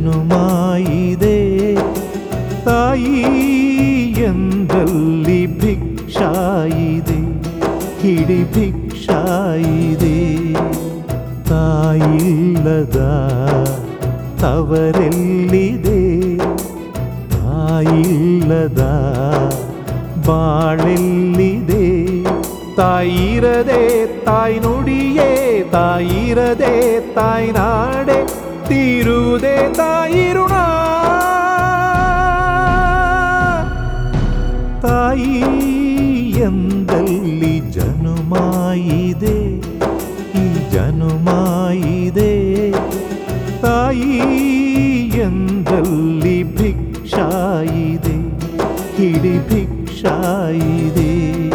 ಜನುಮ ಇದೆ. ತಾಯಿ ಎಂದಲ್ಲಿ ಭಿಕ್ಷಾ ಇದೆ, ಹಿಡಿ ಭಿಕ್ಷಾ ಇದೆ. ತಾಯಿಲ್ಲದ ತವರೆಲ್ಲಿದೆ, ತಾಯಿಲ್ಲದ ಬಾಳೆಲ್ಲಿದೆ. ತಾಯಿರದೆ ತಾಯಿ ನುಡಿಯೇ, ತಾಯಿರದೆ ತಾಯಿ ನಾಡೆ, ತೀರುವುದೇ ತಾಯಿ ಋಣ. ತಾಯಿ ಎಂದಲ್ಲಿ ಜನುಮ ಇದೆ, ಈ ಜನುಮ ಇದೆ. ತಾಯಿ ಎಂದಲ್ಲಿ ಭಿಕ್ಷಾ ಇದೆ, ಹಿಡಿ ಭಿಕ್ಷಾ ಇದೆ.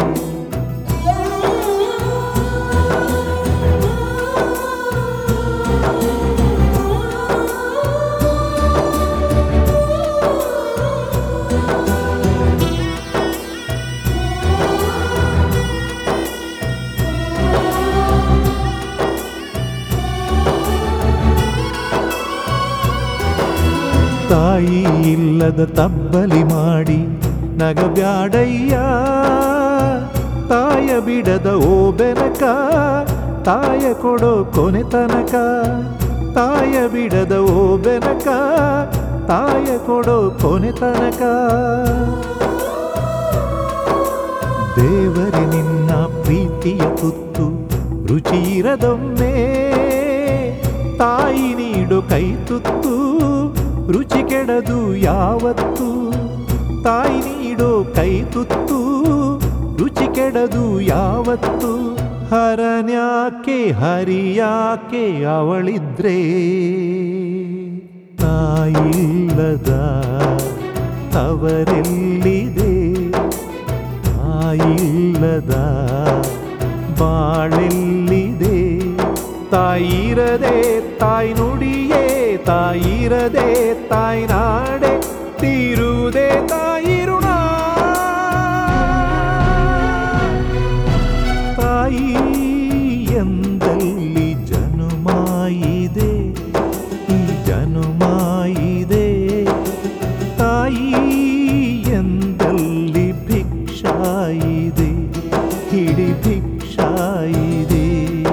ತಾಯಿ ಇಲ್ಲದ ತಬ್ಬಲಿ ಮಾಡಿ ನಗಬ್ಯಾಡಯ್ಯ, ತಾಯ ಬಿಡದ ಓ ಬೆನಕ, ತಾಯ ಕೊಡೋ ಕೊನೆ ತನಕ. ತಾಯ ಬಿಡದ ಓ ಬೆನಕ, ತಾಯ ಕೊಡೋ ಕೊನೆ ತನಕ. ದೇವರೇ ನಿನ್ನ ಪ್ರೀತಿಯ ತುತ್ತು ರುಚಿ ಇರದೊಮ್ಮೆ, ತಾಯಿ ನೀಡು ಕೈ ತುತ್ತು ರುಚಿ ಕೆಡದು ಯಾವತ್ತು. ತಾಯಿ ನೀಡೋ ಕೈ ತುತ್ತು ರುಚಿ ಕೆಡದು ಯಾವತ್ತು. ಹರನ್ಯಾಕೆ ಹರಿಯಾಕೆ ಅವಳಿದ್ರೆ, ತಾಯಿಲ್ಲದ ತವರೆಲ್ಲಿದೆ, ತಾಯಿಲ್ಲದ ಬಾಳೆಲ್ಲಿದೆ. ತಾಯಿರದೆ ತಾಯಿ ನುಡಿಯೇ, ತಾಯಿರದೆ ತಾಯಿ ನಾಡೆ, ತೀರುವುದೇ ತಾಯಿ ಋಣ. ತಾಯಿ ಎಂದಲ್ಲಿ ಜನುಮ ಇದೆ, ಈ ಜನುಮ ಇದೆ. ತಾಯಿ ಎಂದಲ್ಲಿ ಭಿಕ್ಷಾ ಇದೆ, ಹಿಡಿ ಭಿಕ್ಷಾ ಇದೆ.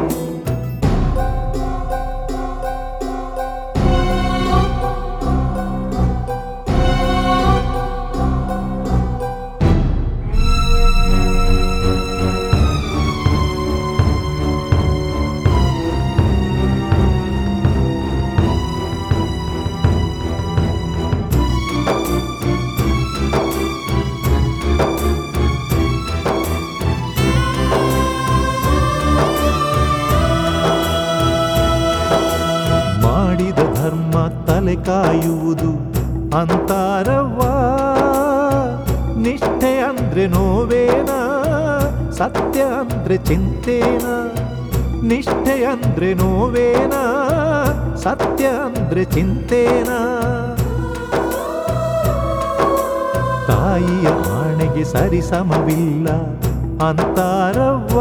ಮಾಡಿದ ಧರ್ಮ ತಲೆ ಕಾಯುವುದು ಅಂತಾರವ್ವ. ನಿಷ್ಠೆ ಅಂದ್ರೆ ನೋವೇನ, ಸತ್ಯ ಅಂದ್ರೆ ಚಿಂತೇನ. ನಿಷ್ಠೆ ಅಂದ್ರೆ ನೋವೇನ, ಸತ್ಯ ಅಂದ್ರೆ ಚಿಂತೇನ. ತಾಯಿಯ ಆಣೆಗೆ ಸರಿಸಮವಿಲ್ಲ ಅಂತಾರವ್ವ.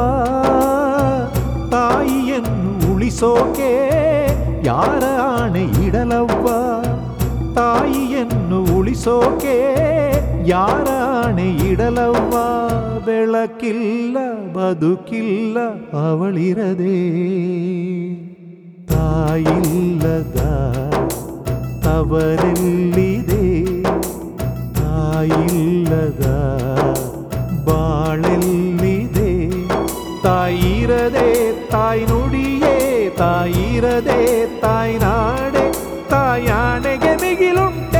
ತಾಯಿಯನ್ನು ಉಳಿಸೋಕೆ ಯಾರ ಆಣೆ ಇಡಲವ್ವ. ತಾಯಿಯನ್ನು ಉಳಿಸೋಕೆ ಯಾರ ಆಣೆ ಇಡಲವ್ವ. ಬೆಳಕಿಲ್ಲ ಬದುಕಿಲ್ಲ ಅವಳಿರದೆ, ತಾಯಿಲ್ಲದ ತವರೆಲ್ಲಿದೆ, ತಾಯಿಲ್ಲದ ಬಾಳೆಲ್ಲಿದೆ. ತಾಯಿರದೆ ತಾಯಿ ನುಡಿಯೇ, ತಾಯಿರದೆ ತಾಯಿ ನಾಡೆ, ತಾಯಾಣೆಗೆ ಮಿಗಿಲುಂಟೆ.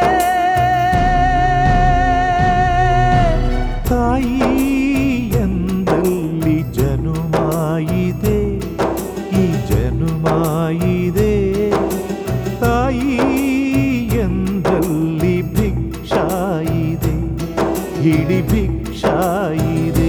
ತಾಯಿ ಎಂದಲ್ಲಿ ಜನುಮ ಇದೆ, ಈ ಜನುಮ ಇದೆ. ತಾಯಿ ಎಂದಲ್ಲಿ ಭಿಕ್ಷಾ ಇದೆ, ಹಿಡಿ ಭಿಕ್ಷಾ ಇದೆ.